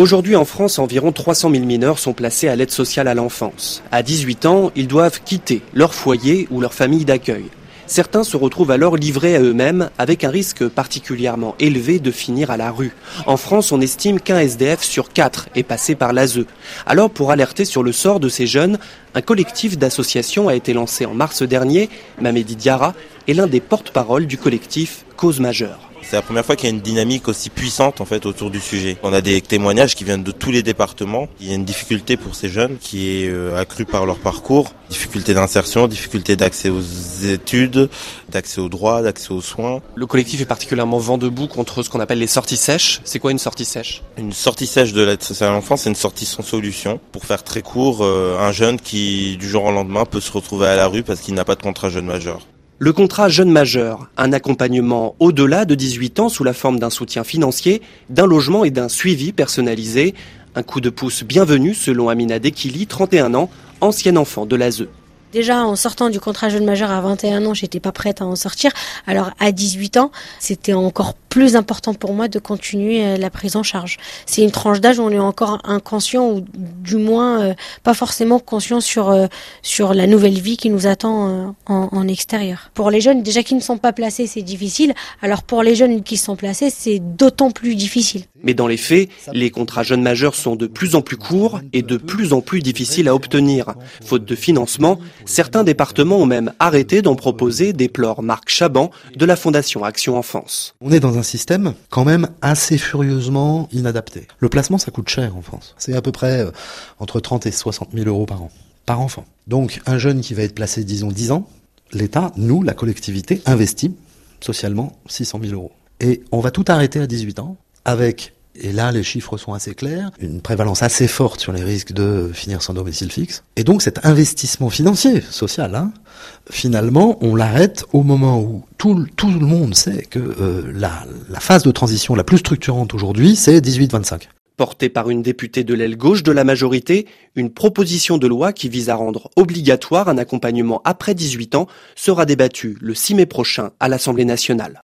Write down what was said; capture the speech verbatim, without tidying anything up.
Aujourd'hui en France, environ trois cent mille mineurs sont placés à l'aide sociale à l'enfance. À dix-huit ans, ils doivent quitter leur foyer ou leur famille d'accueil. Certains se retrouvent alors livrés à eux-mêmes avec un risque particulièrement élevé de finir à la rue. En France, on estime qu'un S D F sur quatre est passé par l'A S E. Alors pour alerter sur le sort de ces jeunes, un collectif d'associations a été lancé en mars dernier. Mamedi Diarra est l'un des porte-parole du collectif Cause Majeure. C'est la première fois qu'il y a une dynamique aussi puissante en fait autour du sujet. On a des témoignages qui viennent de tous les départements. Il y a une difficulté pour ces jeunes qui est euh, accrue par leur parcours. Difficulté d'insertion, difficulté d'accès aux études, d'accès aux droits, d'accès aux soins. Le collectif est particulièrement vent debout contre ce qu'on appelle les sorties sèches. C'est quoi une sortie sèche ? Une sortie sèche de l'aide sociale à l'enfance, c'est une sortie sans solution. Pour faire très court, euh, un jeune qui du jour au lendemain peut se retrouver à la rue parce qu'il n'a pas de contrat jeune majeur. Le contrat jeune majeur, un accompagnement au-delà de dix-huit ans sous la forme d'un soutien financier, d'un logement et d'un suivi personnalisé. Un coup de pouce bienvenu selon Amina Dekili, trente et un ans, ancienne enfant de l'A S E. Déjà, en sortant du contrat jeune majeur à vingt et un ans, j'étais pas prête à en sortir. Alors, à dix-huit ans, c'était encore plus important pour moi de continuer la prise en charge. C'est une tranche d'âge où on est encore inconscient ou du moins euh, pas forcément conscient sur euh, sur la nouvelle vie qui nous attend euh, en, en extérieur. Pour les jeunes déjà qui ne sont pas placés, c'est difficile. Alors pour les jeunes qui sont placés, c'est d'autant plus difficile. Mais dans les faits, les contrats jeunes majeurs sont de plus en plus courts et de plus en plus difficiles à obtenir. Faute de financement, certains départements ont même arrêté d'en proposer, déplore Marc Chaban de la Fondation Action Enfance. On est dans un système quand même assez furieusement inadapté. Le placement, ça coûte cher en France. C'est à peu près euh, entre trente et soixante mille euros par an, par enfant. Donc un jeune qui va être placé, disons, dix ans, l'État, nous, la collectivité, investit socialement six cent mille euros. Et on va tout arrêter à dix-huit ans avec, et là les chiffres sont assez clairs, une prévalence assez forte sur les risques de finir sans domicile fixe. Et donc cet investissement financier, social, hein, finalement on l'arrête au moment où tout, tout le monde sait que euh, la, la phase de transition la plus structurante aujourd'hui, c'est dix-huit vingt-cinq. Portée par une députée de l'aile gauche de la majorité, une proposition de loi qui vise à rendre obligatoire un accompagnement après dix-huit ans sera débattue le six mai prochain à l'Assemblée nationale.